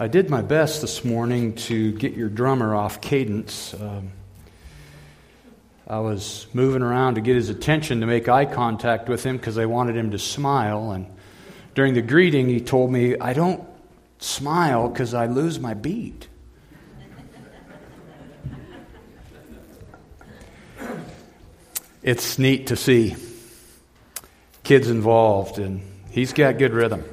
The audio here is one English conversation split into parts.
I did my best this morning to get your drummer off cadence. I was moving around to get his attention to make eye contact with him because I wanted him to smile. And during the greeting, he told me, I don't smile because I lose my beat. It's neat to see kids involved, and he's got good rhythm.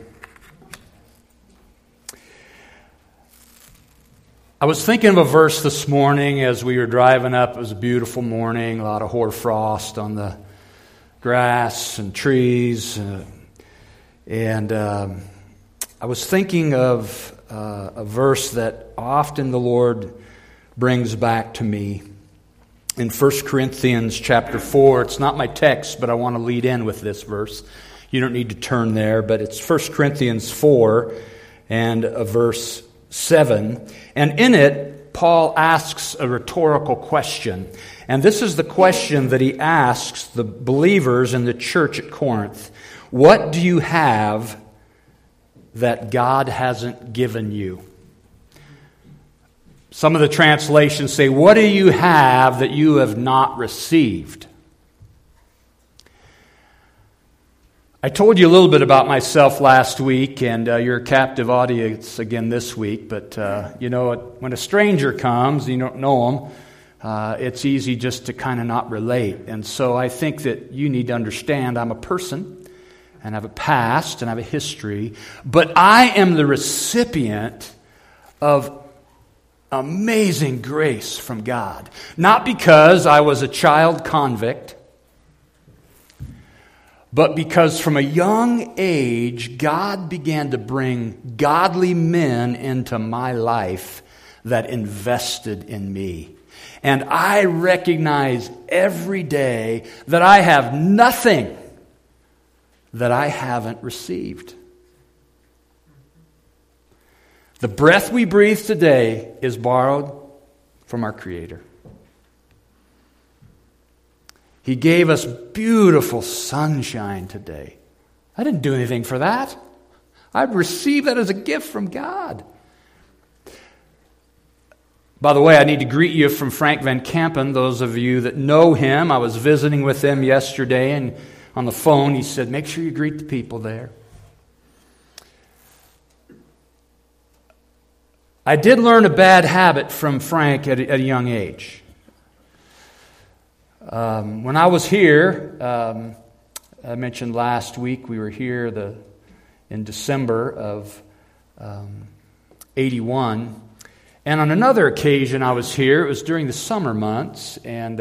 I was thinking of a verse this morning as we were driving up. It was a beautiful morning, a lot of hoarfrost on the grass and trees. And I was thinking of a verse that often the Lord brings back to me. In 1 Corinthians chapter 4, it's not my text, but I want to lead in with this verse. You don't need to turn there, but it's 1 Corinthians 4 and verse 7. And in it, Paul asks a rhetorical question. And this is the question that he asks the believers in the church at Corinth. What do you have that God hasn't given you? Some of the translations say, what do you have that you have not received? I told you a little bit about myself last week, and you're a captive audience again this week. But, when a stranger comes, you don't know them, it's easy just to kind of not relate. And so I think that you need to understand I'm a person, and I have a past, and I have a history. But I am the recipient of amazing grace from God. Not because I was a child convict, but because from a young age, God began to bring godly men into my life that invested in me. And I recognize every day that I have nothing that I haven't received. The breath we breathe today is borrowed from our Creator. He gave us beautiful sunshine today. I didn't do anything for that. I received that as a gift from God. By the way, I need to greet you from Frank Van Kampen, those of you that know him. I was visiting with him yesterday, and on the phone he said, make sure you greet the people there. I did learn a bad habit from Frank at a young age. When I was here, I mentioned last week, we were here in December of 81. And on another occasion I was here, it was during the summer months, and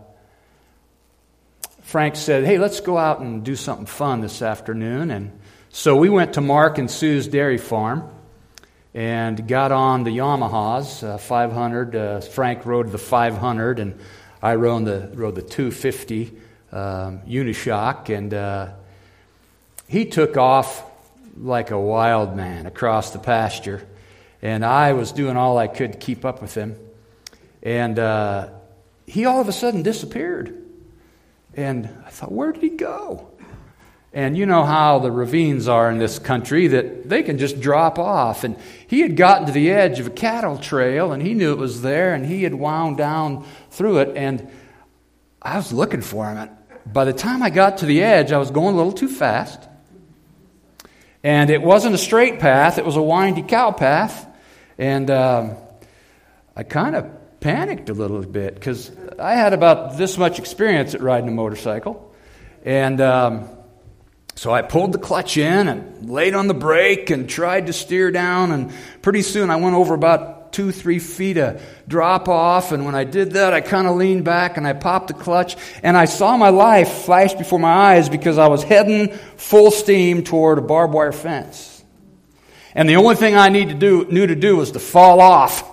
Frank said, hey, let's go out and do something fun this afternoon. And so we went to Mark and Sue's dairy farm and got on the Yamahas, 500. Frank rode the 500, and I rode the 250 Unishock, and he took off like a wild man across the pasture, and I was doing all I could to keep up with him, and he all of a sudden disappeared, and I thought, where did he go? And you know how the ravines are in this country, that they can just drop off. And he had gotten to the edge of a cattle trail, and he knew it was there, and he had wound down through it, and I was looking for him. And by the time I got to the edge, I was going a little too fast. And it wasn't a straight path, it was a windy cow path. And I kind of panicked a little bit, because I had about this much experience at riding a motorcycle. And so I pulled the clutch in and laid on the brake and tried to steer down, and pretty soon I went over about 2-3 feet of drop off, and when I did that I kind of leaned back and I popped the clutch, and I saw my life flash before my eyes because I was heading full steam toward a barbed wire fence. And the only thing I knew to do was to fall off.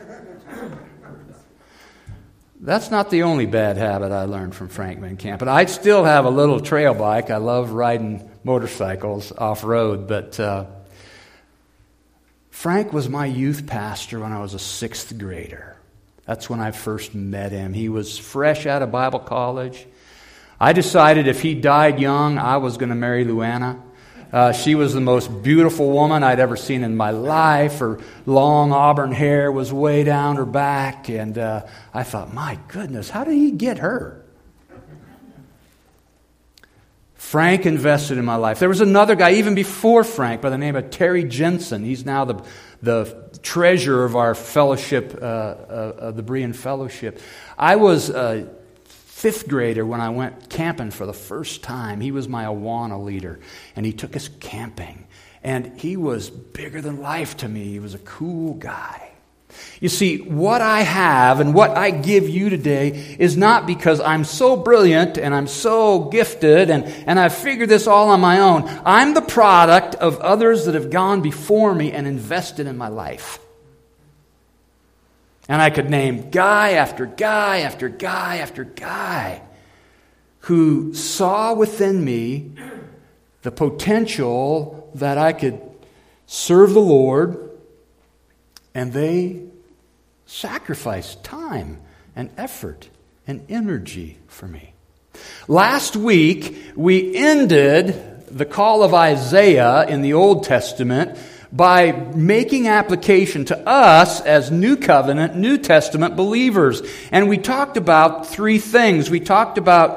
That's not the only bad habit I learned from Frank Van Kampen. I still have a little trail bike. I love riding motorcycles off-road. But Frank was my youth pastor when I was a 6th grader. That's when I first met him. He was fresh out of Bible college. I decided if he died young, I was going to marry Luana. She was the most beautiful woman I'd ever seen in my life. Her long auburn hair was way down her back, and I thought, my goodness, how did he get her? Frank invested in my life. There was another guy even before Frank by the name of Terry Jensen. He's now the treasurer of our fellowship, of the Berean Fellowship. I was a fifth grader when I went camping for the first time. He was my Awana leader, and he took us camping. And he was bigger than life to me. He was a cool guy. You see, what I have and what I give you today is not because I'm so brilliant and I'm so gifted and I've figured this all on my own. I'm the product of others that have gone before me and invested in my life. And I could name guy after guy after guy after guy who saw within me the potential that I could serve the Lord, and they sacrificed time and effort and energy for me. Last week, we ended the call of Isaiah in the Old Testament by making application to us as New Covenant, New Testament believers. And we talked about three things. We talked about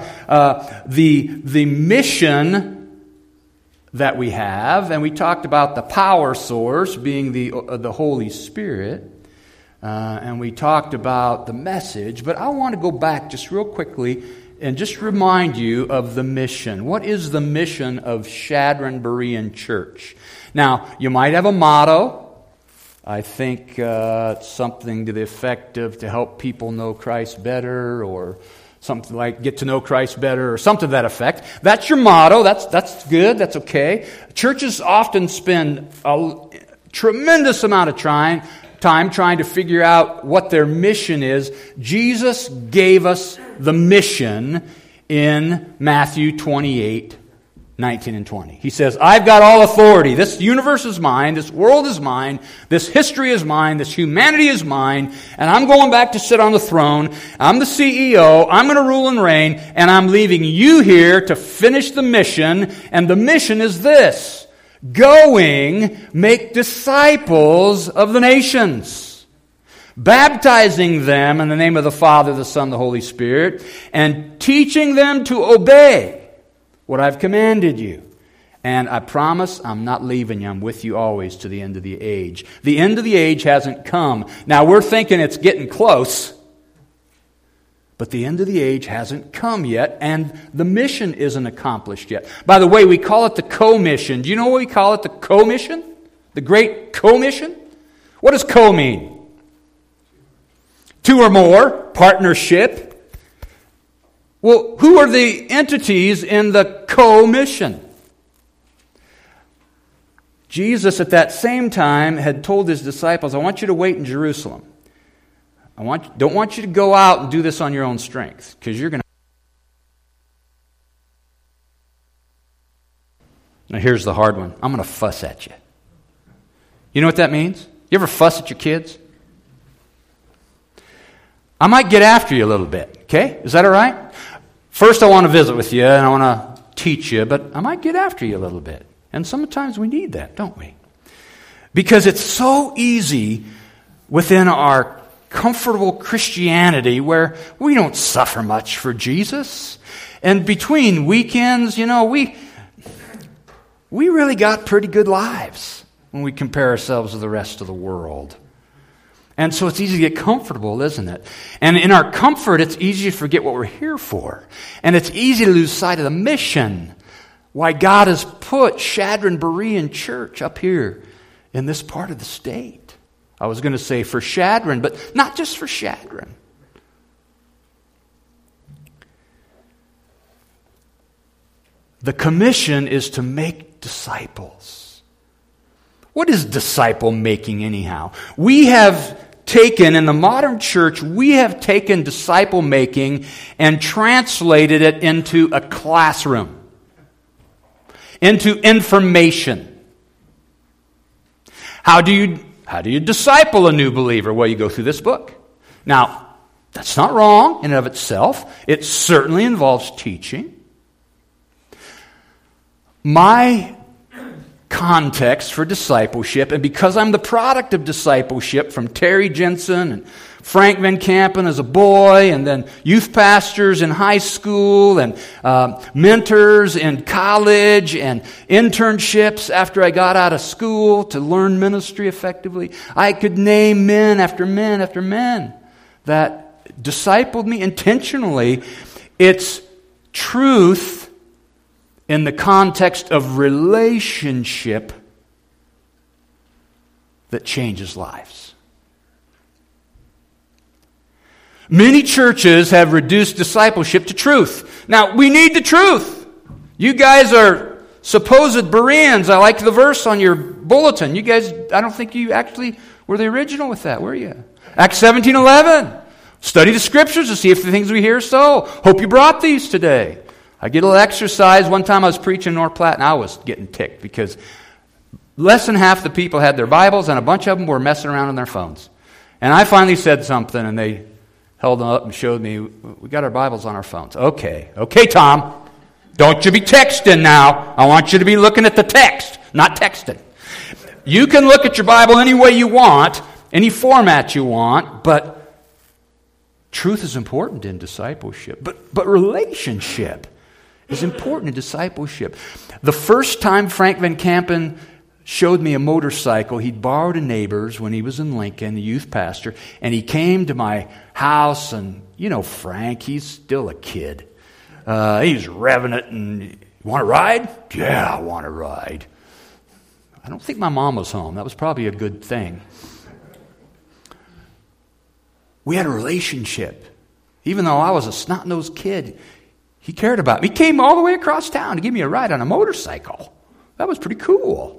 the mission that we have, and we talked about the power source being the Holy Spirit, and we talked about the message. But I want to go back just real quickly and just remind you of the mission. What is the mission of Chadron Berean Church? Now, you might have a motto. I think it's something to the effect of to help people know Christ better, or something like get to know Christ better, or something to that effect. That's your motto. That's good. That's okay. Churches often spend a tremendous amount of time trying to figure out what their mission is. Jesus gave us the mission in Matthew 28, 19 and 20. He says, I've got all authority. This universe is mine. This world is mine. This history is mine. This humanity is mine. And I'm going back to sit on the throne. I'm the CEO. I'm going to rule and reign. And I'm leaving you here to finish the mission. And the mission is this: going, make disciples of the nations, baptizing them in the name of the Father, the Son, the Holy Spirit, and teaching them to obey what I've commanded you. And I promise I'm not leaving you. I'm with you always to the end of the age. The end of the age hasn't come. Now we're thinking it's getting close, but the end of the age hasn't come yet, and the mission isn't accomplished yet. By the way, we call it the co-mission. Do you know what we call it? The co-mission? The great co-mission? What does co mean? Two or more, partnership. Well, who are the entities in the co-mission? Jesus at that same time had told his disciples, I want you to wait in Jerusalem. Don't want you to go out and do this on your own strength, because you're going to... Now here's the hard one. I'm going to fuss at you. You know what that means? You ever fuss at your kids? I might get after you a little bit, okay? Is that all right? First, I want to visit with you, and I want to teach you, but I might get after you a little bit. And sometimes we need that, don't we? Because it's so easy within our comfortable Christianity where we don't suffer much for Jesus. And between weekends, we really got pretty good lives when we compare ourselves to the rest of the world. And so it's easy to get comfortable, isn't it? And in our comfort, it's easy to forget what we're here for. And it's easy to lose sight of the mission. Why God has put Chadron Berean Church up here in this part of the state. I was going to say for Chadron, but not just for Chadron. The commission is to make disciples. What is disciple making anyhow? We have taken, in the modern church, we have taken disciple making and translated it into a classroom, into information. How do you disciple a new believer? Well, you go through this book. Now, that's not wrong in and of itself. It certainly involves teaching. My context for discipleship, and because I'm the product of discipleship from Terry Jensen and Frank Van Kampen as a boy, and then youth pastors in high school, and mentors in college, and internships after I got out of school to learn ministry effectively, I could name men after men after men that discipled me intentionally. It's truth in the context of relationship that changes lives. Many churches have reduced discipleship to truth. Now, we need the truth. You guys are supposed Bereans. I like the verse on your bulletin. You guys, I don't think you actually were the original with that, were you? Acts 17:11. Study the Scriptures to see if the things we hear are so. Hope you brought these today. I get a little exercise. One time I was preaching in North Platte, and I was getting ticked because less than half the people had their Bibles, and a bunch of them were messing around on their phones. And I finally said something, and they held them up and showed me, we got our Bibles on our phones. Okay, Tom, don't you be texting now. I want you to be looking at the text, not texting. You can look at your Bible any way you want, any format you want, but truth is important in discipleship. But relationship is important in discipleship. The first time Frank Van Kampen showed me a motorcycle, he'd borrowed a neighbor's when he was in Lincoln, the youth pastor, and he came to my house, and you know Frank, he's still a kid. He's revving it, and want to ride? Yeah, I want to ride. I don't think my mom was home. That was probably a good thing. We had a relationship. Even though I was a snot-nosed kid, he cared about me. He came all the way across town to give me a ride on a motorcycle. That was pretty cool.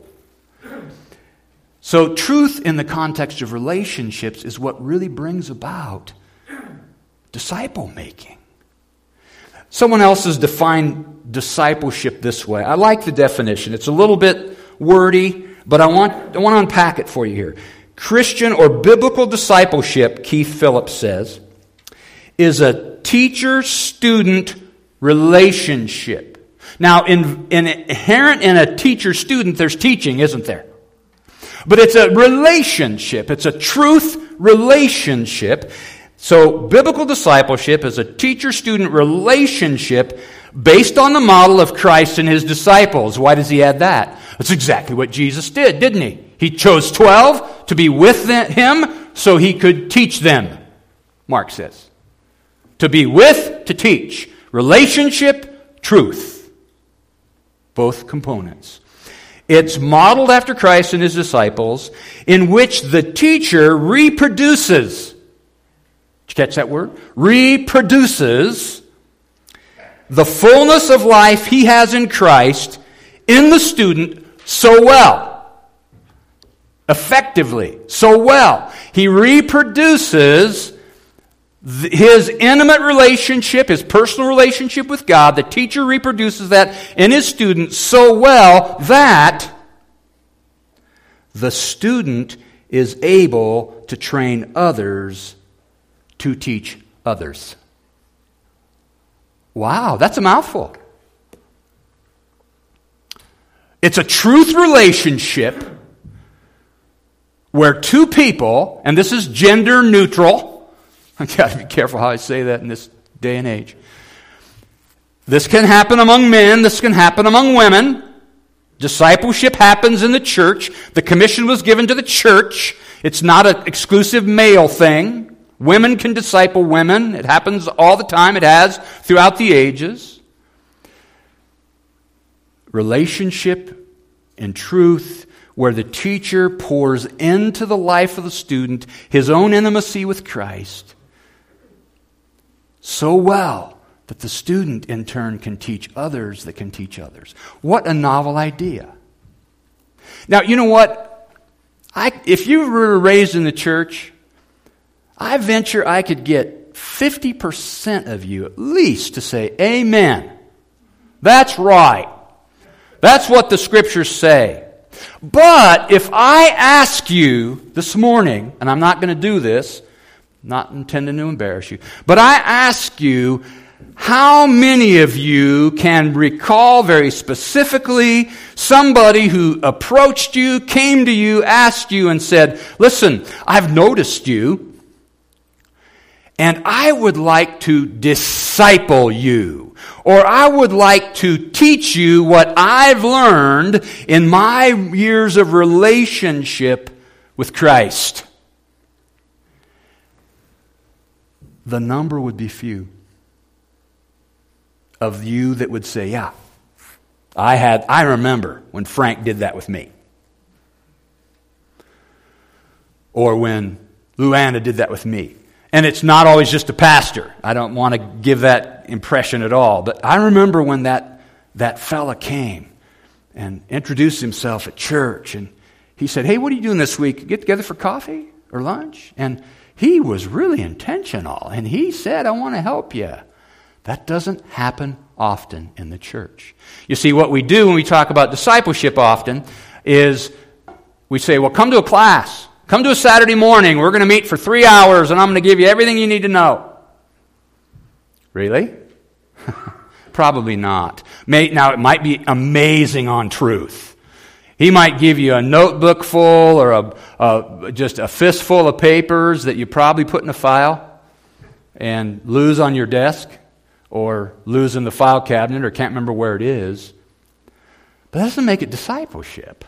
So truth in the context of relationships is what really brings about disciple making. Someone else has defined discipleship this way. I like the definition. It's a little bit wordy, but I want to unpack it for you here. Christian or biblical discipleship, Keith Phillips says, is a teacher-student relationship. Now, inherent in a teacher-student, there's teaching, isn't there? But it's a relationship. It's a truth relationship. So, biblical discipleship is a teacher-student relationship based on the model of Christ and His disciples. Why does he add that? That's exactly what Jesus did, didn't he? He chose 12 to be with Him so He could teach them, Mark says. To be with, to teach. Relationship, truth. Both components. It's modeled after Christ and His disciples, in which the teacher reproduces. Did you catch that word? Reproduces the fullness of life he has in Christ in the student so well. Effectively, so well. He reproduces his intimate relationship, his personal relationship with God. The teacher reproduces that in his student so well that the student is able to train others to teach others. Wow, that's a mouthful. It's a truth relationship where two people, and this is gender neutral. I've got to be careful how I say that in this day and age. This can happen among men. This can happen among women. Discipleship happens in the church. The commission was given to the church. It's not an exclusive male thing. Women can disciple women. It happens all the time. It has throughout the ages. Relationship and truth, where the teacher pours into the life of the student his own intimacy with Christ so well that the student in turn can teach others that can teach others. What a novel idea. Now, you know what? If you were raised in the church, I venture I could get 50% of you at least to say, amen. That's right. That's what the Scriptures say. But if I ask you this morning, and I'm not going to do this, not intending to embarrass you, but I ask you, how many of you can recall very specifically somebody who approached you, came to you, asked you, and said, listen, I've noticed you, and I would like to disciple you, or I would like to teach you what I've learned in my years of relationship with Christ? The number would be few of you that would say, yeah, I remember when Frank did that with me. Or when Luana did that with me. And it's not always just a pastor. I don't want to give that impression at all. But I remember when that fella came and introduced himself at church. And he said, hey, what are you doing this week? Get together for coffee or lunch? And he was really intentional. And he said, I want to help you. That doesn't happen often in the church. You see, what we do when we talk about discipleship often is we say, well, come to a class. Come to a Saturday morning. We're going to meet for 3 hours, and I'm going to give you everything you need to know. Really? Probably not. Now, it might be amazing on truth. He might give you a notebook full or just a fistful of papers that you probably put in a file and lose on your desk or lose in the file cabinet or can't remember where it is. But that doesn't make it discipleship.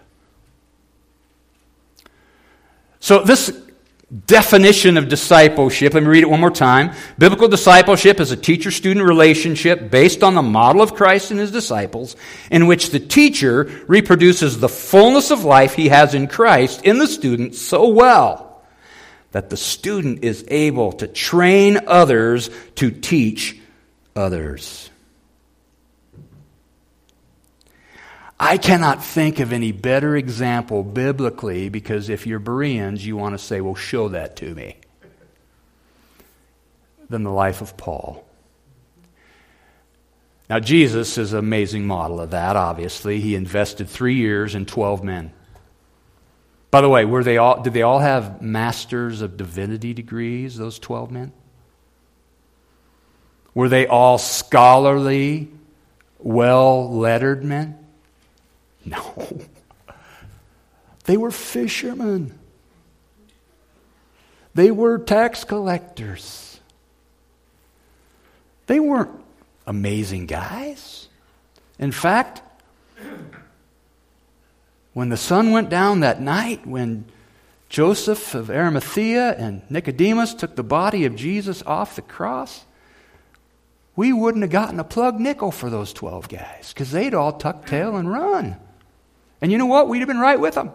So this definition of discipleship, let me read it one more time. Biblical discipleship is a teacher-student relationship based on the model of Christ and his disciples, in which the teacher reproduces the fullness of life he has in Christ in the student so well that the student is able to train others to teach others. I cannot think of any better example biblically, because if you're Bereans, you want to say, well, show that to me, than the life of Paul. Now, Jesus is an amazing model of that, obviously. He invested 3 years in 12 men. By the way, did they all have Masters of Divinity degrees, those 12 men? Were they all scholarly, well-lettered men? No. They were fishermen. They were tax collectors. They weren't amazing guys. In fact, when the sun went down that night, when Joseph of Arimathea and Nicodemus took the body of Jesus off the cross, we wouldn't have gotten a plug nickel for those 12 guys, because they'd all tuck tail and run. And you know what? We'd have been right with them.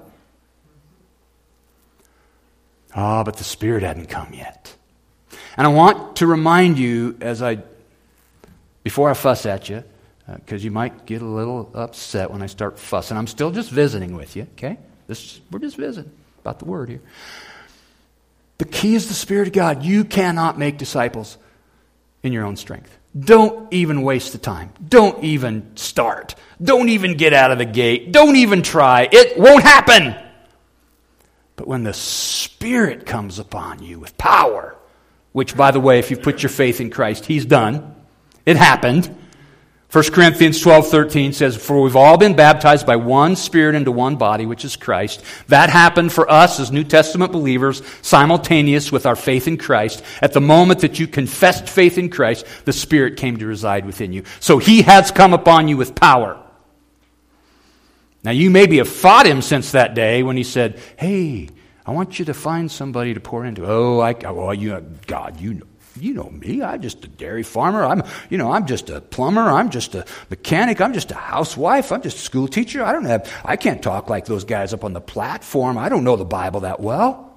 But the Spirit hadn't come yet. And I want to remind you, before I fuss at you, because you might get a little upset when I start fussing. I'm still just visiting with you, okay? We're just visiting about the Word here. The key is the Spirit of God. You cannot make disciples in your own strength. Don't even waste the time. Don't even start. Don't even get out of the gate. Don't even try. It won't happen. But when the Spirit comes upon you with power, which, by the way, if you put your faith in Christ, He's done. It happened. 1 Corinthians 12:13 says, for we've all been baptized by one Spirit into one body, which is Christ. That happened for us as New Testament believers, simultaneous with our faith in Christ. At the moment that you confessed faith in Christ, the Spirit came to reside within you. So He has come upon you with power. Now you maybe have fought Him since that day when He said, hey, I want you to find somebody to pour into. God, you know me. I'm just a dairy farmer. I'm just a plumber. I'm just a mechanic. I'm just a housewife. I'm just a school teacher. I can't talk like those guys up on the platform. I don't know the Bible that well.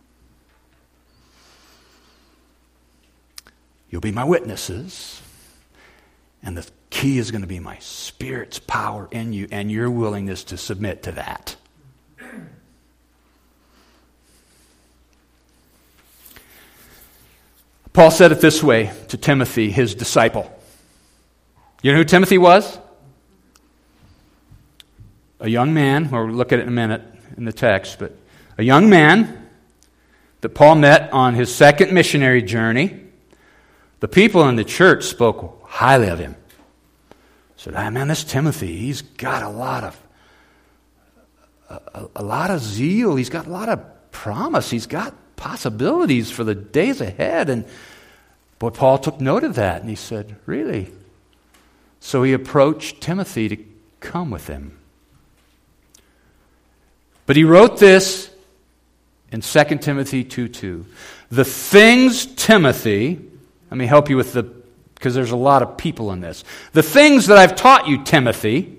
You'll be my witnesses. And the key is going to be my Spirit's power in you and your willingness to submit to that. Paul said it this way to Timothy, his disciple. You know who Timothy was? A young man, or we'll look at it in a minute in the text, but a young man that Paul met on his second missionary journey. The people in the church spoke highly of him. Said, man, this Timothy, he's got a lot of zeal. He's got a lot of promise. He's got possibilities for the days ahead. And boy, Paul took note of that, and he said, really? So he approached Timothy to come with him. But he wrote this in 2 Timothy 2:2. The things, Timothy, let me help you with because there's a lot of people in this. The things that I've taught you, Timothy,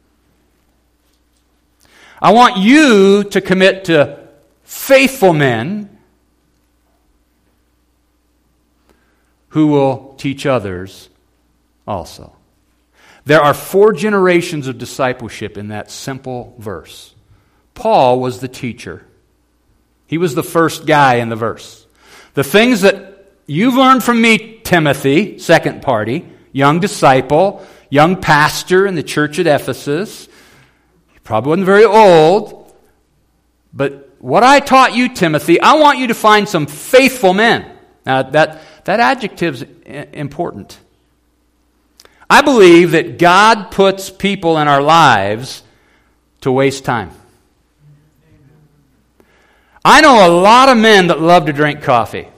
I want you to commit to faithful men who will teach others also. There are 4 generations of discipleship in that simple verse. Paul was the teacher. He was the first guy in the verse. The things that you've learned from me, Timothy, second party, young disciple, young pastor in the church at Ephesus. He probably wasn't very old. But what I taught you, Timothy, I want you to find some faithful men. Now, that adjective's important. I believe that God puts people in our lives to waste time. I know a lot of men that love to drink coffee.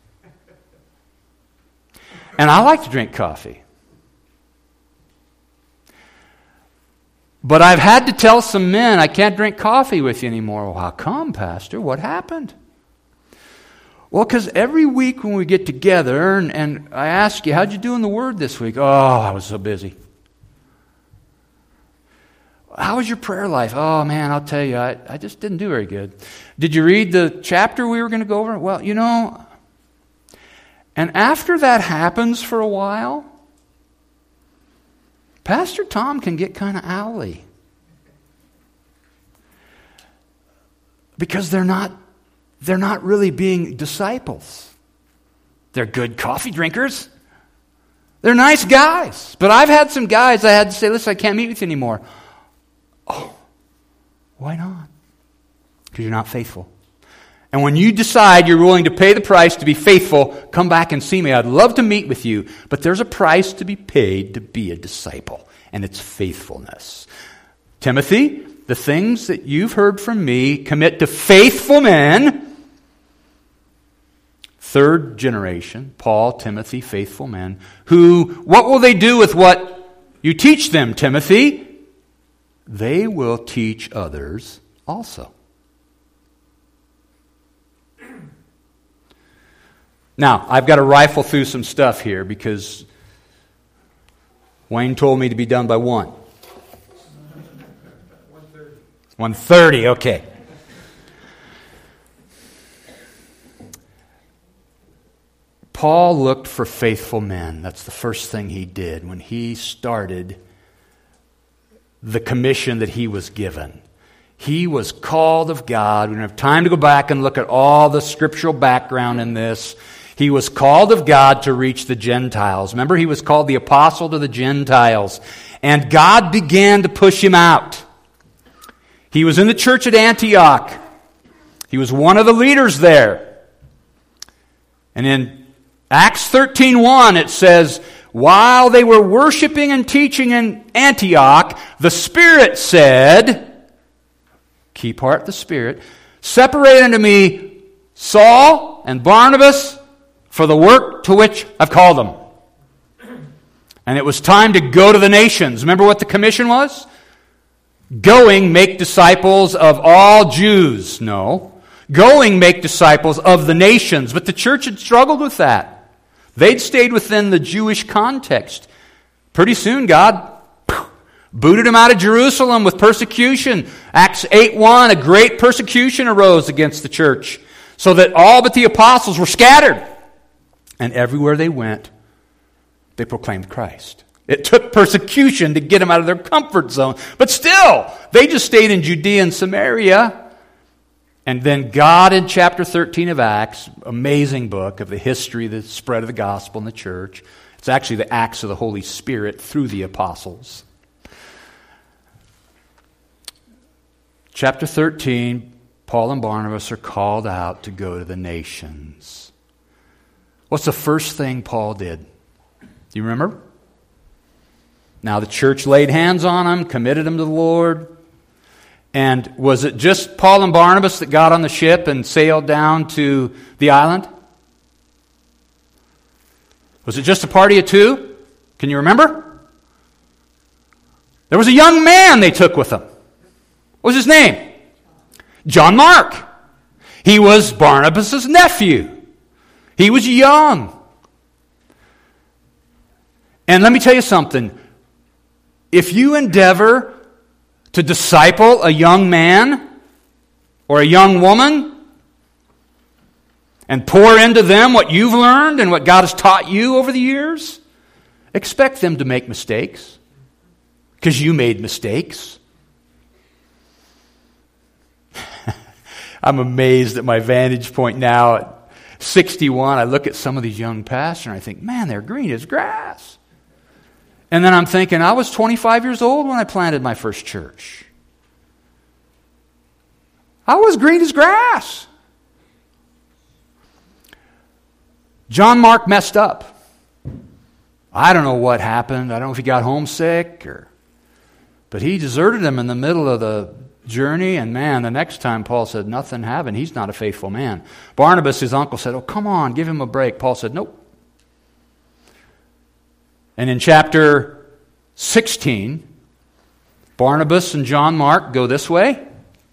And I like to drink coffee. But I've had to tell some men, I can't drink coffee with you anymore. Well, how come, Pastor? What happened? Well, because every week when we get together and I ask you, how'd you do in the Word this week? Oh, I was so busy. How was your prayer life? Oh, man, I'll tell you, I just didn't do very good. Did you read the chapter we were going to go over? Well, and after that happens for a while, Pastor Tom can get kind of owly. Because they're not really being disciples. They're good coffee drinkers. They're nice guys. But I've had some guys I had to say, listen, I can't meet with you anymore. Oh, why not? Because you're not faithful. And when you decide you're willing to pay the price to be faithful, come back and see me. I'd love to meet with you. But there's a price to be paid to be a disciple, and it's faithfulness. Timothy, the things that you've heard from me, commit to faithful men. 3rd generation, Paul, Timothy, faithful men, who, what will they do with what you teach them, Timothy? They will teach others also. Now, I've got to rifle through some stuff here because Wayne told me to be done by 1. 1:30, okay. Paul looked for faithful men. That's the first thing he did when he started the commission that he was given. He was called of God. We don't have time to go back and look at all the scriptural background in this. He was called of God to reach the Gentiles. Remember, he was called the apostle to the Gentiles. And God began to push him out. He was in the church at Antioch. He was one of the leaders there. And in Acts 13:1 it says, while they were worshiping and teaching in Antioch, the Spirit said, key part, the Spirit, separate unto me Saul and Barnabas for the work to which I've called them. And it was time to go to the nations. Remember what the commission was? Going, make disciples of all Jews. No. Going, make disciples of the nations. But the church had struggled with that. They'd stayed within the Jewish context. Pretty soon, God booted them out of Jerusalem with persecution. Acts 8:1, a great persecution arose against the church, so that all but the apostles were scattered. And everywhere they went, they proclaimed Christ. It took persecution to get them out of their comfort zone. But still, they just stayed in Judea and Samaria. And then God in chapter 13 of Acts, amazing book of the history, the spread of the gospel in the church. It's actually the acts of the Holy Spirit through the apostles. Chapter 13, Paul and Barnabas are called out to go to the nations. What's the first thing Paul did? Do you remember? Now the church laid hands on them, committed them to the Lord. And was it just Paul and Barnabas that got on the ship and sailed down to the island? Was it just a party of two? Can you remember? There was a young man they took with them. What was his name? John Mark. He was Barnabas' nephew. He was young. And let me tell you something. If you endeavor to disciple a young man or a young woman and pour into them what you've learned and what God has taught you over the years, expect them to make mistakes because you made mistakes. I'm amazed at my vantage point now at 61. I look at some of these young pastors and I think, man, they're green as grass. And then I'm thinking, I was 25 years old when I planted my first church. I was green as grass. John Mark messed up. I don't know what happened. I don't know if he got homesick but he deserted him in the middle of the journey, and man, the next time Paul said, nothing happened. He's not a faithful man. Barnabas, his uncle, said, oh, come on, give him a break. Paul said, nope. And in chapter 16, Barnabas and John Mark go this way,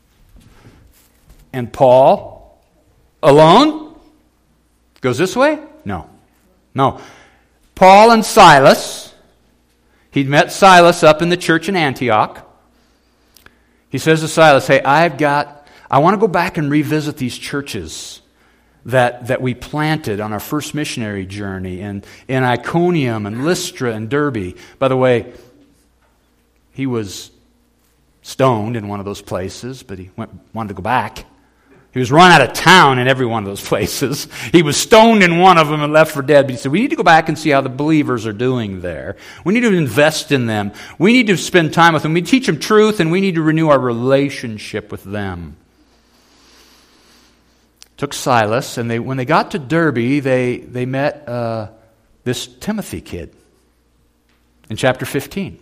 and Paul alone goes this way? No. Paul and Silas, he'd met Silas up in the church in Antioch. He says to Silas, hey, I want to go back and revisit these churches that we planted on our first missionary journey in Iconium and Lystra and Derbe. By the way, he was stoned in one of those places, but he wanted to go back. He was run out of town in every one of those places. He was stoned in one of them and left for dead. But he said, we need to go back and see how the believers are doing there. We need to invest in them. We need to spend time with them. We teach them truth, and we need to renew our relationship with them. Took Silas, and when they got to Derbe, they met this Timothy kid in chapter 16.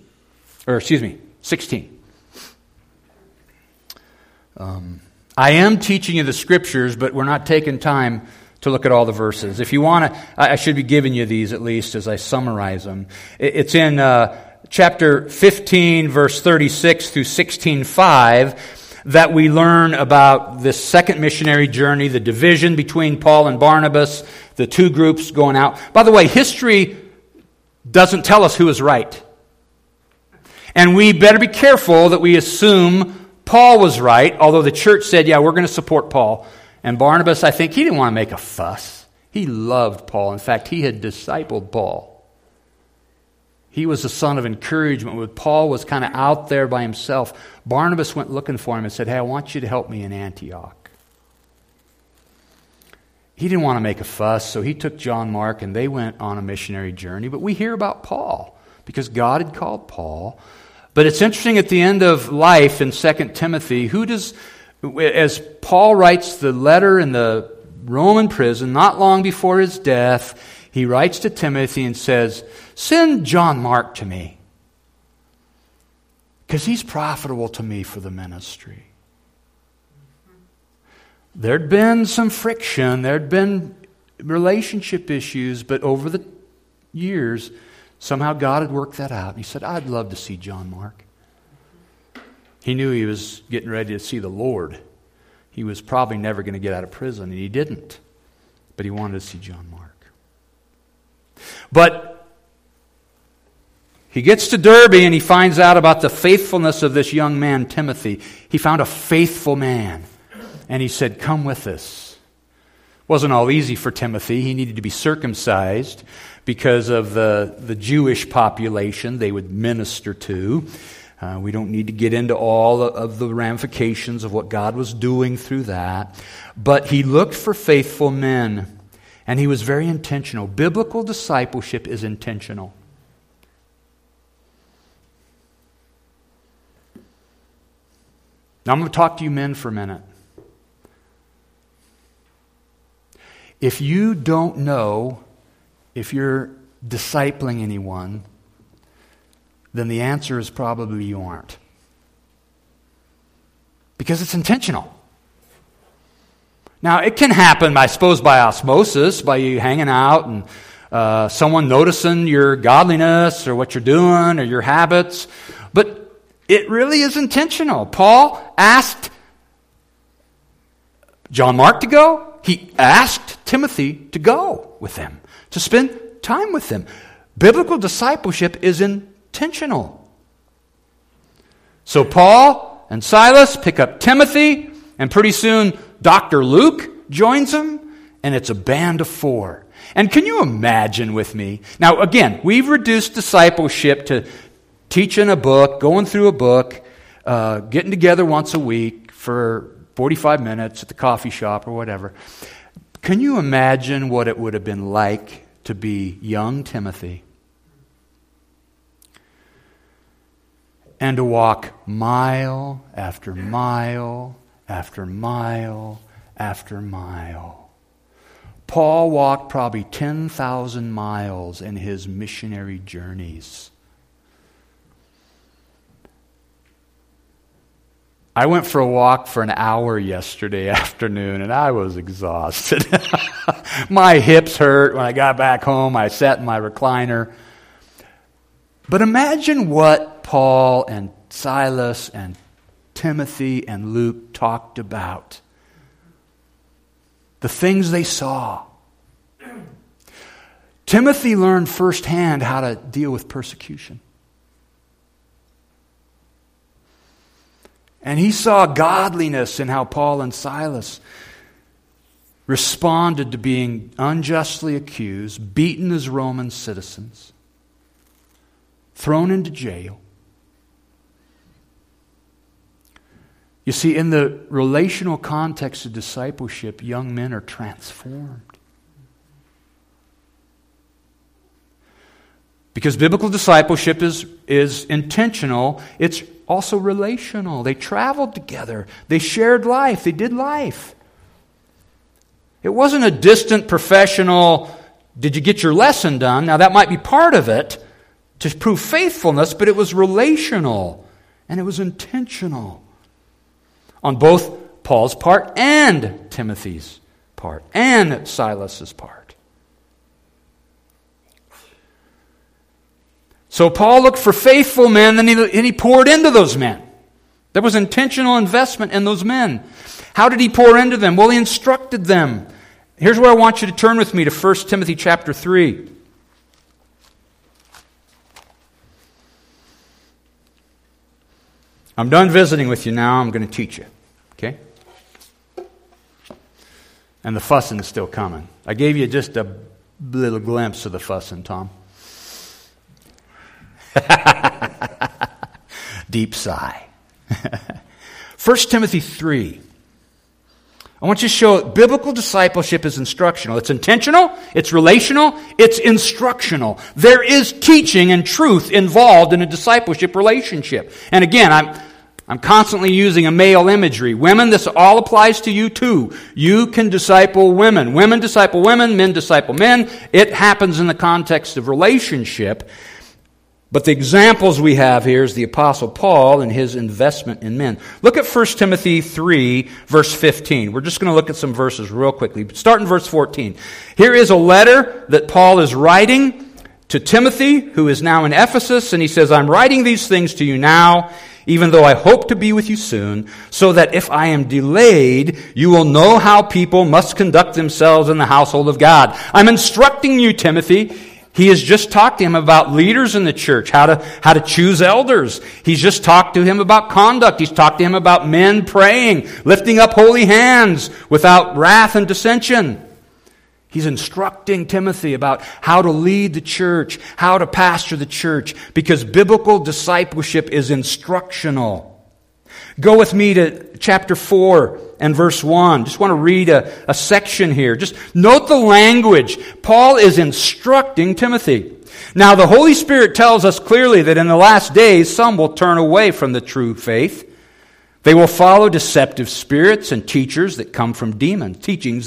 I am teaching you the scriptures, but we're not taking time to look at all the verses. If you want to, I should be giving you these at least as I summarize them. It's in chapter 15, verse 36 through 16:5, that we learn about this second missionary journey, the division between Paul and Barnabas, the two groups going out. By the way, history doesn't tell us who is right. And we better be careful that we assume Paul was right, although the church said, yeah, we're going to support Paul. And Barnabas, I think, he didn't want to make a fuss. He loved Paul. In fact, he had discipled Paul. He was a son of encouragement. When Paul was kind of out there by himself, Barnabas went looking for him and said, hey, I want you to help me in Antioch. He didn't want to make a fuss, so he took John Mark and they went on a missionary journey. But we hear about Paul because God had called Paul. But it's interesting at the end of life in 2 Timothy, as Paul writes the letter in the Roman prison, not long before his death, he writes to Timothy and says, send John Mark to me, because he's profitable to me for the ministry. There'd been some friction, there'd been relationship issues, but over the years, somehow God had worked that out. He said, I'd love to see John Mark. He knew he was getting ready to see the Lord. He was probably never going to get out of prison, and he didn't. But he wanted to see John Mark. But he gets to Derbe and he finds out about the faithfulness of this young man, Timothy. He found a faithful man. And he said, come with us. It wasn't all easy for Timothy. He needed to be circumcised because of the Jewish population they would minister to. We don't need to get into all of the ramifications of what God was doing through that. But he looked for faithful men, and he was very intentional. Biblical discipleship is intentional. Now I'm going to talk to you men for a minute. If you don't know if you're discipling anyone, then the answer is probably you aren't. Because it's intentional. Now, it can happen, I suppose, by osmosis, by you hanging out and someone noticing your godliness or what you're doing or your habits. But it really is intentional. Paul asked John Mark to go. He asked Timothy to go with him, to spend time with him. Biblical discipleship is intentional. So Paul and Silas pick up Timothy, and pretty soon Dr. Luke joins them, and it's a band of 4. And can you imagine with me? Now, again, we've reduced discipleship to teaching a book, going through a book, getting together once a week for 45 minutes at the coffee shop or whatever. Can you imagine what it would have been like to be young Timothy and to walk mile after mile after mile after mile? Paul walked probably 10,000 miles in his missionary journeys. I went for a walk for an hour yesterday afternoon, and I was exhausted. My hips hurt. When I got back home, I sat in my recliner. But imagine what Paul and Silas and Timothy and Luke talked about. The things they saw. Timothy learned firsthand how to deal with persecution. And he saw godliness in how Paul and Silas responded to being unjustly accused, beaten as Roman citizens, thrown into jail. You see, in the relational context of discipleship, young men are transformed. Because biblical discipleship is intentional, it's also relational. They traveled together. They shared life. They did life. It wasn't a distant professional, did you get your lesson done? Now that might be part of it to prove faithfulness, but it was relational and it was intentional on both Paul's part and Timothy's part and Silas's part. So Paul looked for faithful men, and he poured into those men. There was intentional investment in those men. How did he pour into them? Well, he instructed them. Here's where I want you to turn with me to 1 Timothy chapter 3. I'm done visiting with you now. I'm going to teach you. Okay? And the fussing is still coming. I gave you just a little glimpse of the fussing, Tom. Deep sigh. 1 Timothy 3. I want you to show biblical discipleship is instructional. It's intentional, it's relational, it's instructional. There is teaching and truth involved in a discipleship relationship. And again, I'm constantly using a male imagery. Women, this all applies to you too. You can disciple women. Women disciple women, men disciple men. It happens in the context of relationship. But the examples we have here is the Apostle Paul and his investment in men. Look at 1 Timothy 3, verse 15. We're just going to look at some verses real quickly. Start in verse 14. Here is a letter that Paul is writing to Timothy, who is now in Ephesus, and he says, I'm writing these things to you now, even though I hope to be with you soon, so that if I am delayed, you will know how people must conduct themselves in the household of God. I'm instructing you, Timothy. He has just talked to him about leaders in the church, how to choose elders. He's just talked to him about conduct. He's talked to him about men praying, lifting up holy hands without wrath and dissension. He's instructing Timothy about how to lead the church, how to pastor the church, because biblical discipleship is instructional. Go with me to chapter 4 and verse 1. Just want to read a section here. Just note the language. Paul is instructing Timothy. Now, the Holy Spirit tells us clearly that in the last days, some will turn away from the true faith. They will follow deceptive spirits and teachings that come from demons.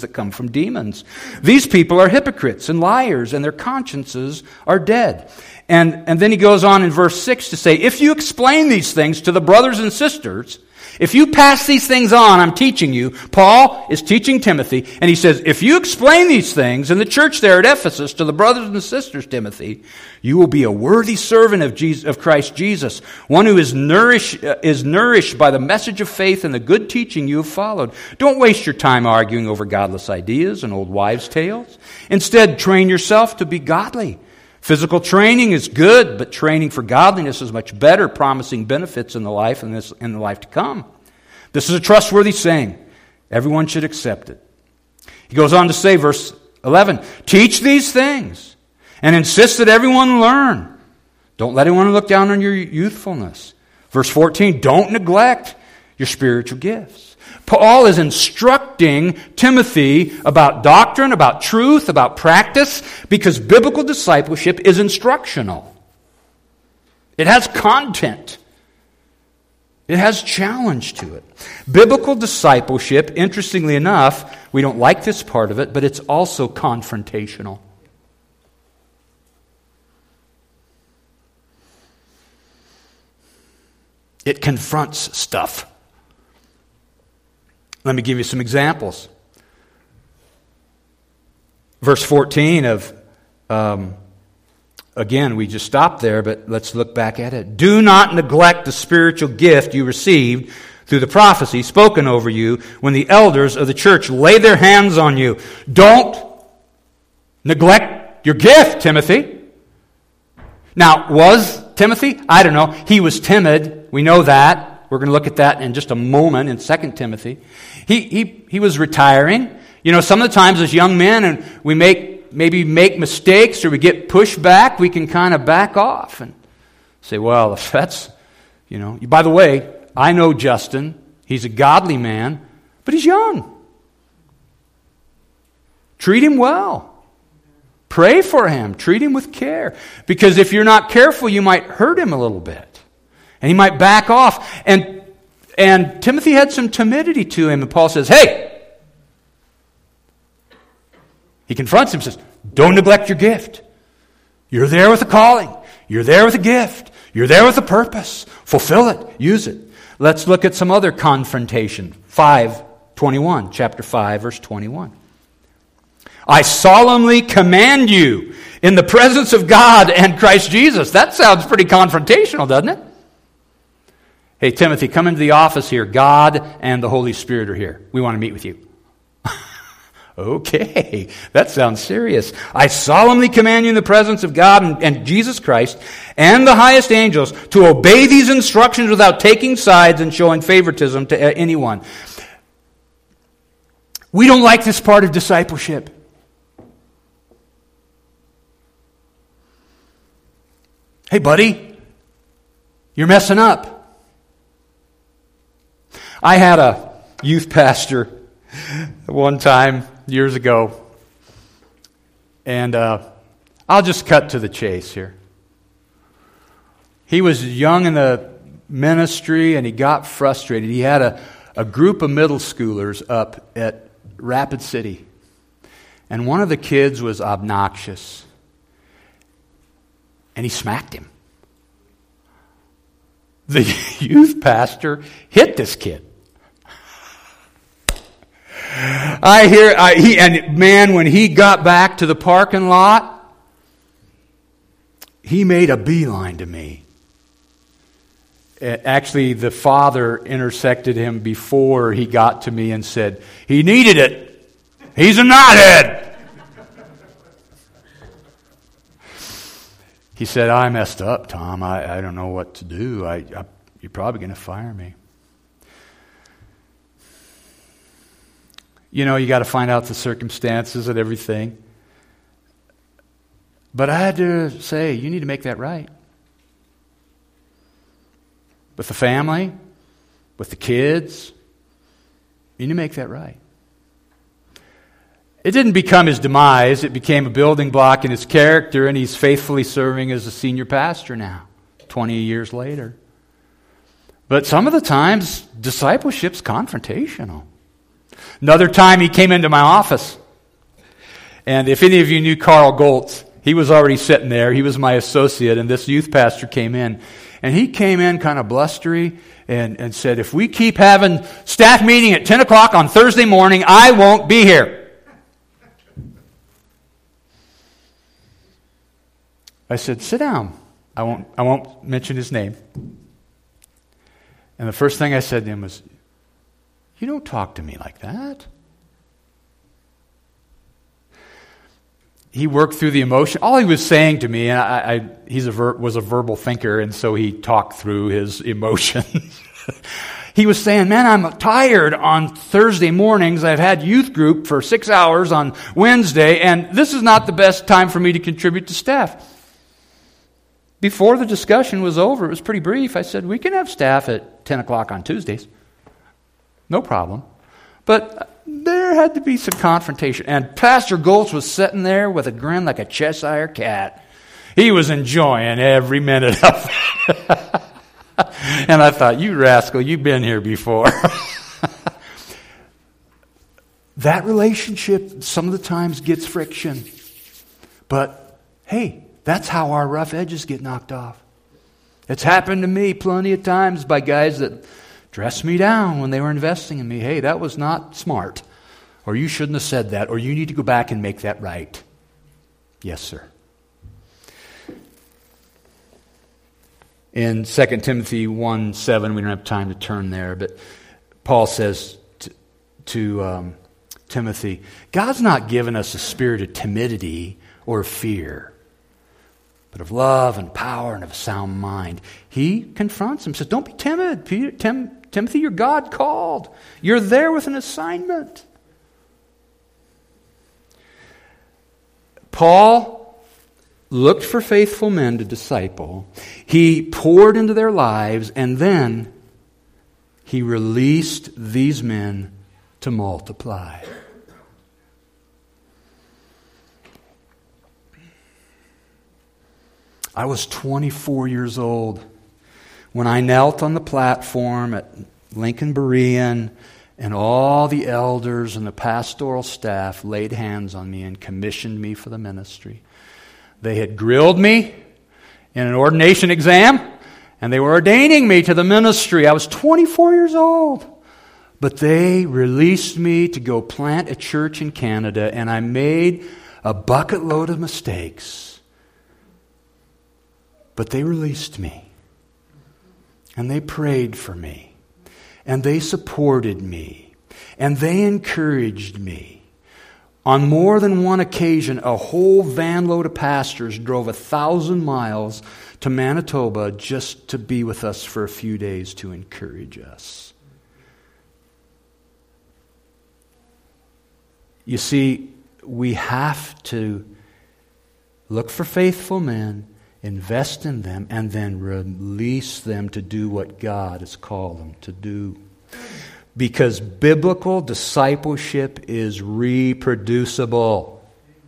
These people are hypocrites and liars, and their consciences are dead. And then he goes on in verse 6 to say, if you explain these things to the brothers and sisters, if you pass these things on, I'm teaching you. Paul is teaching Timothy, and he says, if you explain these things in the church there at Ephesus to the brothers and sisters, Timothy, you will be a worthy servant of Christ Jesus, one who is nourished by the message of faith and the good teaching you have followed. Don't waste your time arguing over godless ideas and old wives' tales. Instead, train yourself to be godly. Physical training is good, but training for godliness is much better, promising benefits in the life and in the life to come. This is a trustworthy saying. Everyone should accept it. He goes on to say, verse 11, teach these things and insist that everyone learn. Don't let anyone look down on your youthfulness. Verse 14, don't neglect your spiritual gifts. Paul is instructing Timothy about doctrine, about truth, about practice, because biblical discipleship is instructional. It has content. It has challenge to it. Biblical discipleship, interestingly enough, we don't like this part of it, but it's also confrontational. It confronts stuff. Let me give you some examples. Verse 14 of, again, we just stopped there, but let's look back at it. Do not neglect the spiritual gift you received through the prophecy spoken over you when the elders of the church laid their hands on you. Don't neglect your gift, Timothy. Now, was Timothy? I don't know. He was timid. We know that. We're going to look at that in just a moment in 2 Timothy. He was retiring. You know, some of the times as young men, and we maybe make mistakes or we get pushed back, we can kind of back off and say, well, if that's, you know. By the way, I know Justin. He's a godly man, but he's young. Treat him well. Pray for him. Treat him with care. Because if you're not careful, you might hurt him a little bit. And he might back off. And Timothy had some timidity to him. And Paul says, hey! He confronts him and says, don't neglect your gift. You're there with a calling. You're there with a gift. You're there with a purpose. Fulfill it. Use it. Let's look at some other confrontation. 5:21, chapter 5, verse 21. I solemnly command you in the presence of God and Christ Jesus. That sounds pretty confrontational, doesn't it? Hey, Timothy, come into the office here. God and the Holy Spirit are here. We want to meet with you. Okay, that sounds serious. I solemnly command you in the presence of God and Jesus Christ and the highest angels to obey these instructions without taking sides and showing favoritism to anyone. We don't like this part of discipleship. Hey, buddy, you're messing up. I had a youth pastor one time, years ago, and I'll just cut to the chase here. He was young in the ministry, and he got frustrated. He had a group of middle schoolers up at Rapid City, and one of the kids was obnoxious, and he smacked him. The youth pastor hit this kid. When he got back to the parking lot, he made a beeline to me. Actually, the father intersected him before he got to me and said, he needed it. He's a knothead. He said, I messed up, Tom. I don't know what to do. You're probably going to fire me. You know, you got to find out the circumstances and everything. But I had to say, you need to make that right. With the family, with the kids, you need to make that right. It didn't become his demise. It became a building block in his character, and he's faithfully serving as a senior pastor now, 20 years later. But some of the times, discipleship's confrontational. Another time he came into my office. And if any of you knew Carl Goltz, he was already sitting there. He was my associate, and this youth pastor came in. And he came in kind of blustery and said, if we keep having staff meeting at 10 o'clock on Thursday morning, I won't be here. I said, sit down. I won't mention his name. And the first thing I said to him was, you don't talk to me like that. He worked through the emotion. All he was saying to me, and he was a verbal thinker, and so he talked through his emotions. He was saying, man, I'm tired on Thursday mornings. I've had youth group for 6 hours on Wednesday, and this is not the best time for me to contribute to staff. Before the discussion was over, it was pretty brief. I said, we can have staff at 10 o'clock on Tuesdays. No problem. But there had to be some confrontation. And Pastor Goltz was sitting there with a grin like a Cheshire cat. He was enjoying every minute of it. And I thought, you rascal, you've been here before. That relationship some of the times gets friction. But, hey, that's how our rough edges get knocked off. It's happened to me plenty of times by guys that dressed me down when they were investing in me. Hey, that was not smart. Or you shouldn't have said that. Or you need to go back and make that right. Yes, sir. In 2 Timothy 1:7, we don't have time to turn there, but Paul says to Timothy, God's not given us a spirit of timidity or fear, but of love and power and of a sound mind. He confronts him, says, don't be timid. Timothy, you're God called. You're there with an assignment. Paul looked for faithful men to disciple. He poured into their lives, and then he released these men to multiply. I was 24 years old when I knelt on the platform at Lincoln Berean, and all the elders and the pastoral staff laid hands on me and commissioned me for the ministry. They had grilled me in an ordination exam, and they were ordaining me to the ministry. I was 24 years old. But they released me to go plant a church in Canada, and I made a bucket load of mistakes. But they released me. And they prayed for me. And they supported me. And they encouraged me. On more than one occasion, a whole van load of pastors drove 1,000 miles to Manitoba just to be with us for a few days to encourage us. You see, we have to look for faithful men, invest in them, and then release them to do what God has called them to do. Because biblical discipleship is reproducible.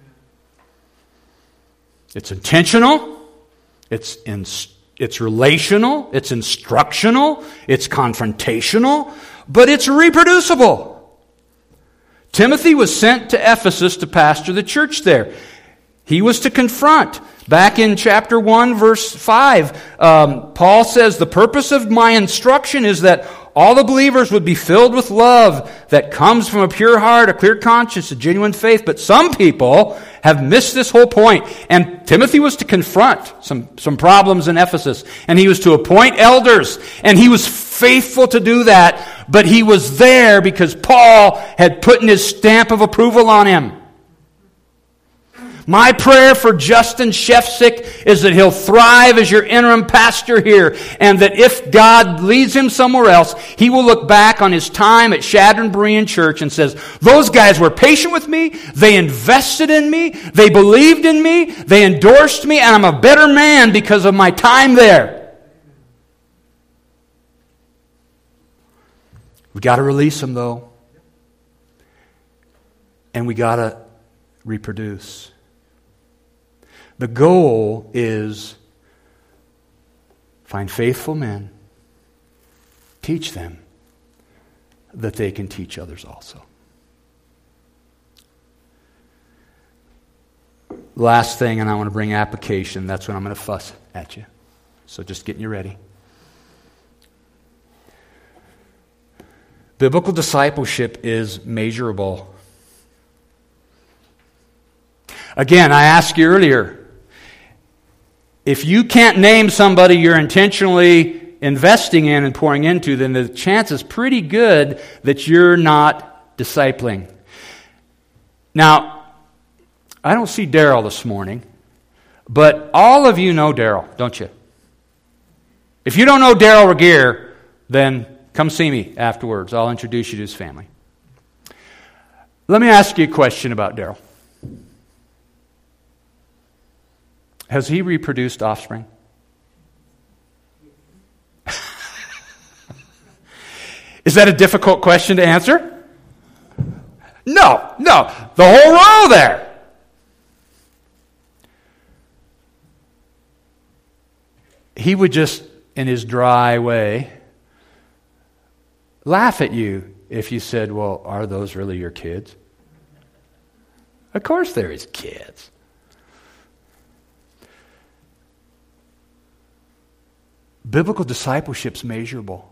It's intentional. It's relational. It's instructional. It's confrontational. But it's reproducible. Timothy was sent to Ephesus to pastor the church there. He was to confront. Back in chapter 1, verse 5, Paul says, the purpose of my instruction is that all the believers would be filled with love that comes from a pure heart, a clear conscience, a genuine faith. But some people have missed this whole point. And Timothy was to confront some problems in Ephesus. And he was to appoint elders. And he was faithful to do that. But he was there because Paul had put in his stamp of approval on him. My prayer for Justin Shefsick is that he'll thrive as your interim pastor here, and that if God leads him somewhere else, he will look back on his time at Shadron Berean Church and says, those guys were patient with me, they invested in me, they believed in me, they endorsed me, and I'm a better man because of my time there. We got to release them, though. And we got to reproduce. The goal is find faithful men, teach them that they can teach others also. Last thing, and I want to bring application. That's when I'm going to fuss at you. So just getting you ready. Biblical discipleship is measurable. Again, I asked you earlier, if you can't name somebody you're intentionally investing in and pouring into, then the chance is pretty good that you're not discipling. Now, I don't see Daryl this morning, but all of you know Daryl, don't you? If you don't know Daryl Regier, then come see me afterwards. I'll introduce you to his family. Let me ask you a question about Daryl. Has he reproduced offspring? Is that a difficult question to answer? No. The whole row there. He would just, in his dry way, laugh at you if you said, well, are those really your kids? Of course they're his kids. Biblical discipleship's measurable.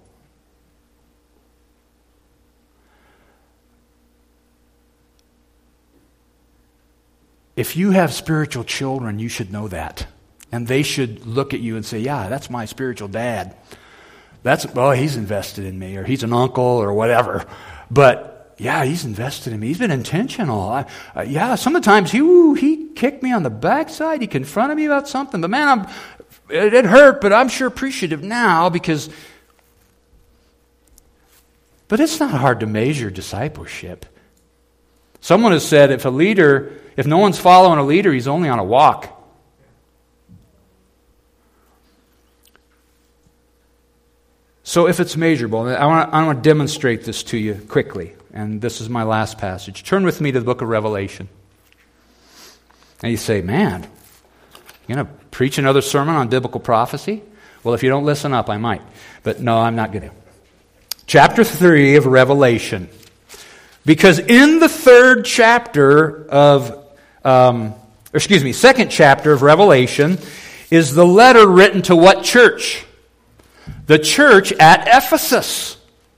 If you have spiritual children, you should know that. And they should look at you and say, yeah, that's my spiritual dad. He's invested in me, or he's an uncle, or whatever. But, yeah, he's invested in me. He's been intentional. Some of the times he kicked me on the backside. He confronted me about something. But, man, it hurt, but I'm sure appreciative now because... But it's not hard to measure discipleship. Someone has said if no one's following a leader, he's only on a walk. So if it's measurable, I want to demonstrate this to you quickly. And this is my last passage. Turn with me to the book of Revelation. And you say, man, you're going to preach another sermon on biblical prophecy? Well, if you don't listen up, I might. But no, I'm not going to. Chapter 3 of Revelation. Because in the second chapter of Revelation is the letter written to what church? The church at Ephesus.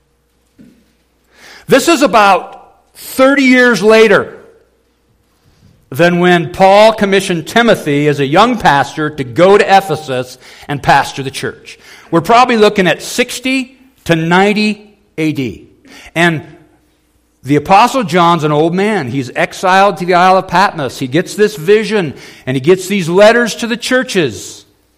This is about 30 years later than when Paul commissioned Timothy as a young pastor to go to Ephesus and pastor the church. We're probably looking at 60 to 90 AD. And the Apostle John's an old man. He's exiled to the Isle of Patmos. He gets this vision, and he gets these letters to the churches.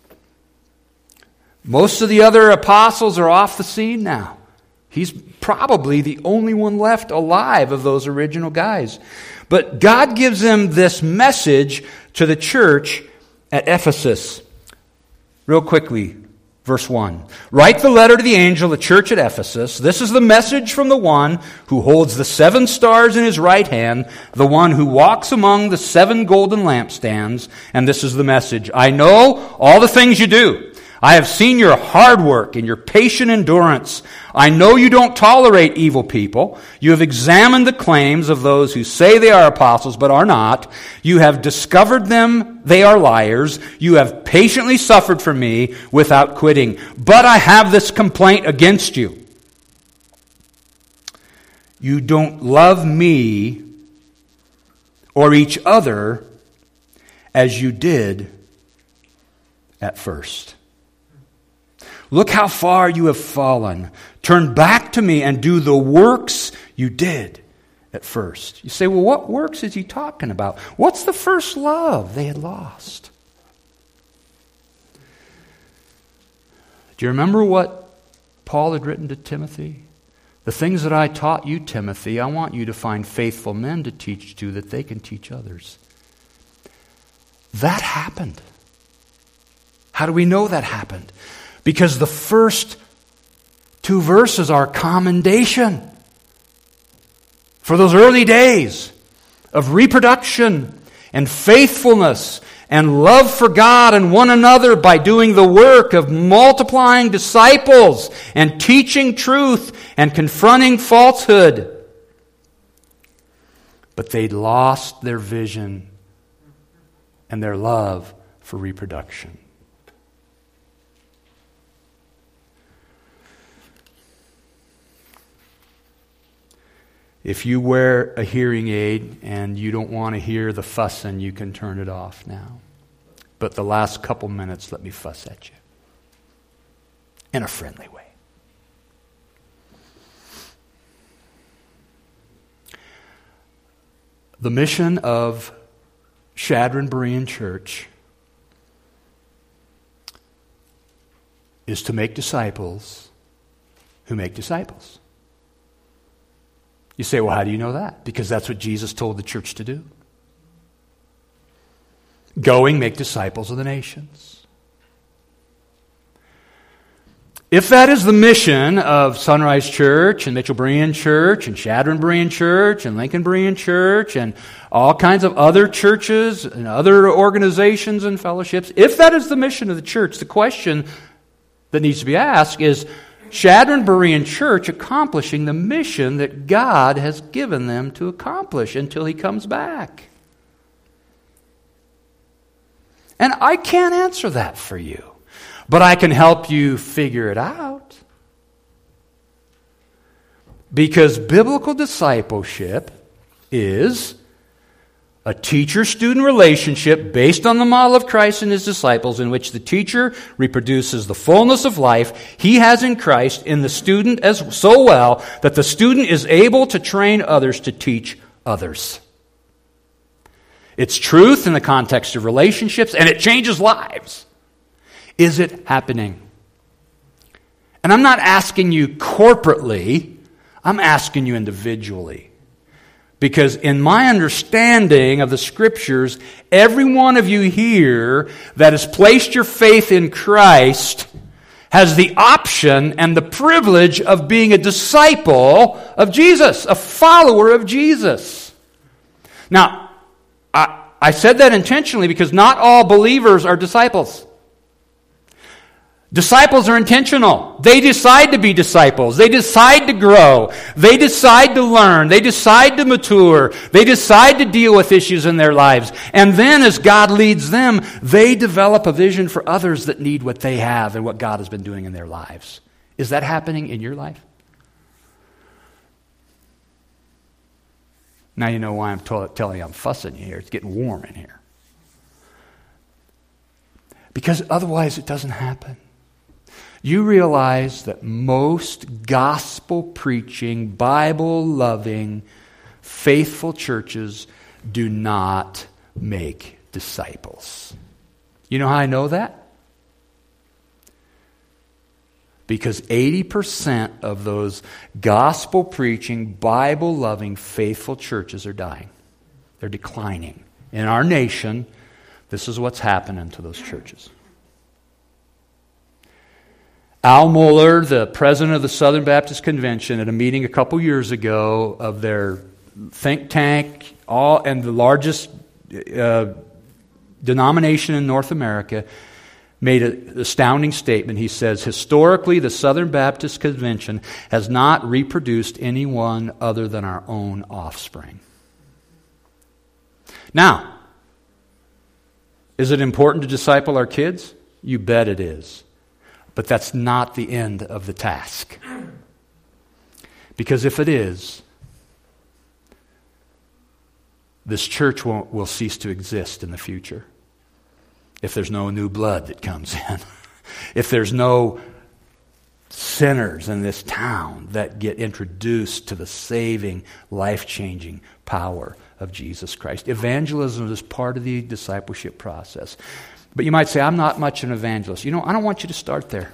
Most of the other apostles are off the scene now. He's probably the only one left alive of those original guys. But God gives him this message to the church at Ephesus. Real quickly, verse 1. Write the letter to the angel of the church at Ephesus. This is the message from the one who holds the 7 stars in his right hand, the one who walks among the 7 golden lampstands. And this is the message. I know all the things you do. I have seen your hard work and your patient endurance. I know you don't tolerate evil people. You have examined the claims of those who say they are apostles but are not. You have discovered them, they are liars. You have patiently suffered for me without quitting. But I have this complaint against you. You don't love me or each other as you did at first. Look how far you have fallen. Turn back to me and do the works you did at first. You say, well, what works is he talking about? What's the first love they had lost? Do you remember what Paul had written to Timothy? The things that I taught you, Timothy, I want you to find faithful men to teach to that they can teach others. That happened. How do we know that happened? Because the first 2 verses are commendation for those early days of reproduction and faithfulness and love for God and one another by doing the work of multiplying disciples and teaching truth and confronting falsehood. But they'd lost their vision and their love for reproduction. If you wear a hearing aid and you don't want to hear the fussing, you can turn it off now. But the last couple minutes, let me fuss at you. In a friendly way. The mission of Chadron Berean Church is to make disciples who make disciples. You say, well, how do you know that? Because that's what Jesus told the church to do. Going, make disciples of the nations. If that is the mission of Sunrise Church and Mitchell Berean Church and Chadron Berean Church and Lincoln Berean Church and all kinds of other churches and other organizations and fellowships, if that is the mission of the church, the question that needs to be asked is, Chadron Berean Church accomplishing the mission that God has given them to accomplish until He comes back? And I can't answer that for you, but I can help you figure it out. Because biblical discipleship is a teacher-student relationship based on the model of Christ and His disciples, in which the teacher reproduces the fullness of life he has in Christ in the student as so well that the student is able to train others to teach others. It's truth in the context of relationships, and it changes lives. Is it happening? And I'm not asking you corporately, I'm asking you individually. Because in my understanding of the Scriptures, every one of you here that has placed your faith in Christ has the option and the privilege of being a disciple of Jesus, a follower of Jesus. Now, I said that intentionally because not all believers are disciples. Disciples are intentional. They decide to be disciples. They decide to grow. They decide to learn. They decide to mature. They decide to deal with issues in their lives. And then as God leads them, they develop a vision for others that need what they have and what God has been doing in their lives. Is that happening in your life? Now you know why I'm telling you I'm fussing you here. It's getting warm in here. Because otherwise it doesn't happen. You realize that most gospel-preaching, Bible-loving, faithful churches do not make disciples. You know how I know that? Because 80% of those gospel-preaching, Bible-loving, faithful churches are dying. They're declining. In our nation, this is what's happening to those churches. Al Mohler, the president of the Southern Baptist Convention, at a meeting a couple years ago of their think tank, and the largest denomination in North America, made an astounding statement. He says, historically, the Southern Baptist Convention has not reproduced anyone other than our own offspring. Now, is it important to disciple our kids? You bet it is. But that's not the end of the task. Because if it is, this church will cease to exist in the future. If there's no new blood that comes in. If there's no sinners in this town that get introduced to the saving, life-changing power of Jesus Christ. Evangelism is part of the discipleship process. But you might say, I'm not much an evangelist. You know, I don't want you to start there.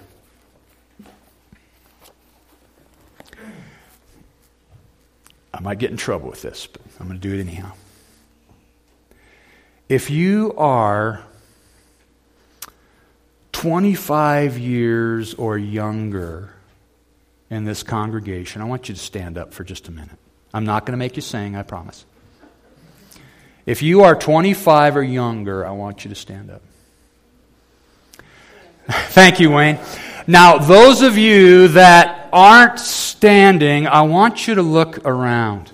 I might get in trouble with this, but I'm going to do it anyhow. If you are 25 years or younger in this congregation, I want you to stand up for just a minute. I'm not going to make you sing, I promise. If you are 25 or younger, I want you to stand up. Thank you, Wayne. Now, those of you that aren't standing, I want you to look around.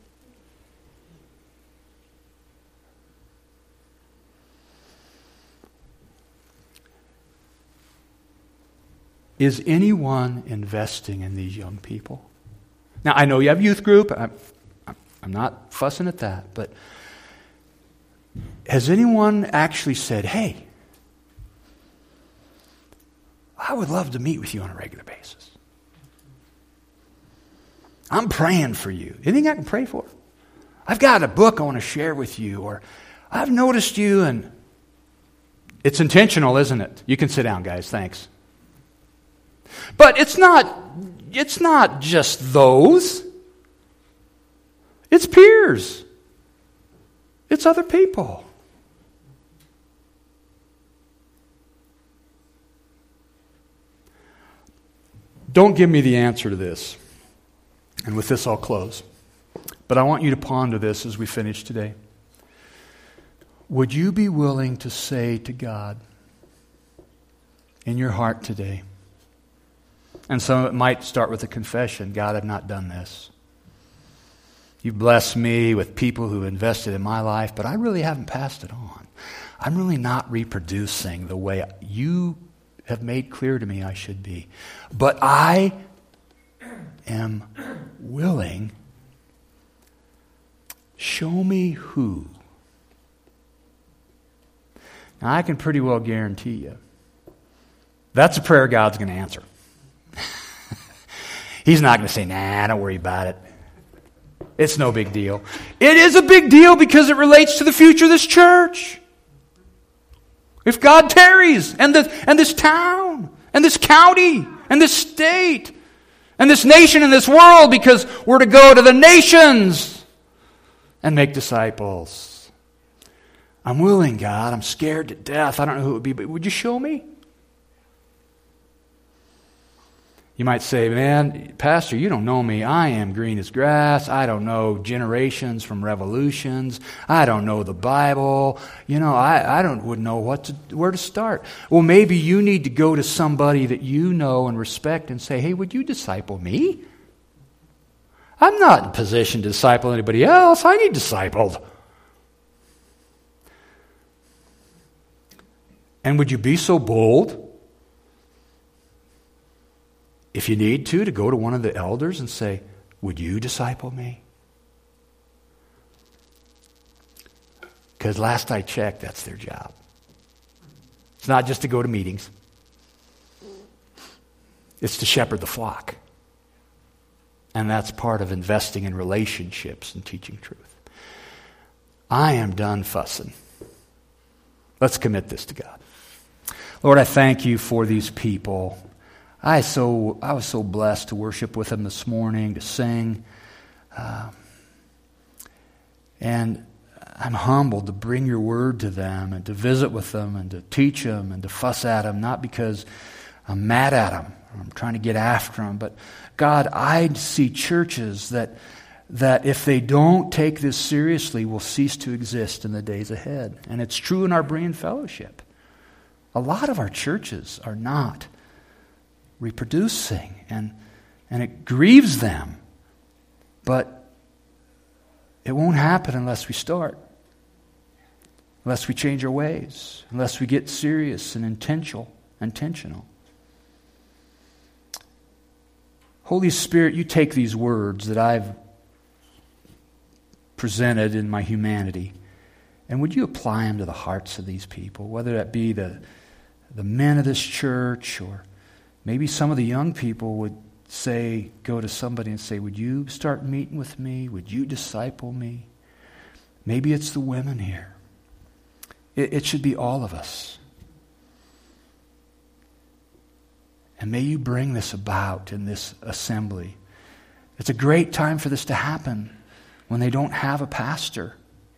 Is anyone investing in these young people? Now, I know you have youth group. I'm not fussing at that. But has anyone actually said, hey, I would love to meet with you on a regular basis. I'm praying for you. Anything I can pray for? I've got a book I want to share with you. Or I've noticed you and it's intentional, isn't it? You can sit down, guys. Thanks. But it's not just those. It's peers. It's other people. Don't give me the answer to this. And with this I'll close. But I want you to ponder this as we finish today. Would you be willing to say to God in your heart today, and some of it might start with a confession, God, I've not done this. You've blessed me with people who invested in my life, but I really haven't passed it on. I'm really not reproducing the way you have made clear to me I should be. But I am willing. Show me who. Now, I can pretty well guarantee you that's a prayer God's going to answer. He's not going to say, nah, don't worry about it. It's no big deal. It is a big deal because it relates to the future of this church. If God tarries, and this town, and this county, and this state, and this nation, and this world, because we're to go to the nations and make disciples. I'm willing, God. I'm scared to death. I don't know who it would be, but would you show me? You might say, man, Pastor, you don't know me. I am green as grass. I don't know generations from revolutions. I don't know the Bible. You know, I wouldn't know where to start. Well, maybe you need to go to somebody that you know and respect and say, hey, would you disciple me? I'm not in position to disciple anybody else. I need discipled. And would you be so bold, if you need to go to one of the elders and say, would you disciple me? Because last I checked, that's their job. It's not just to go to meetings. It's to shepherd the flock. And that's part of investing in relationships and teaching truth. I am done fussing. Let's commit this to God. Lord, I thank you for these people. I was so blessed to worship with them this morning, to sing. And I'm humbled to bring your word to them and to visit with them and to teach them and to fuss at them, not because I'm mad at them or I'm trying to get after them, but God, I see churches that if they don't take this seriously will cease to exist in the days ahead. And it's true in our Berean fellowship. A lot of our churches are not reproducing, and it grieves them. But it won't happen unless we start, unless we change our ways, unless we get serious and intentional. Holy Spirit, you take these words that I've presented in my humanity, and would you apply them to the hearts of these people, whether that be the men of this church, or maybe some of the young people would say, go to somebody and say, would you start meeting with me? Would you disciple me? Maybe it's the women here. It should be all of us. And may you bring this about in this assembly. It's a great time for this to happen when they don't have a pastor.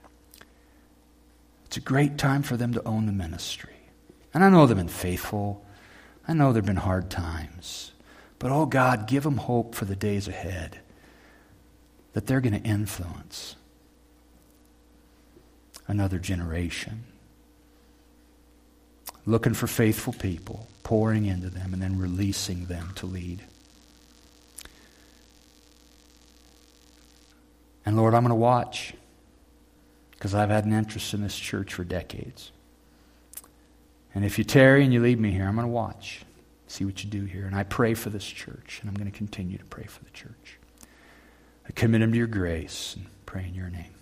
It's a great time for them to own the ministry. And I know they've been faithful. I know there have been hard times. But, oh God, give them hope for the days ahead, that they're going to influence. another generation. Looking for faithful people, pouring into them, and then releasing them to lead. And Lord, I'm going to watch, because I've had an interest in this church for decades. And if you tarry and you lead me here, I'm going to watch, see what you do here. And I pray for this church, and I'm going to continue to pray for the church. I commit them to your grace and pray in your name.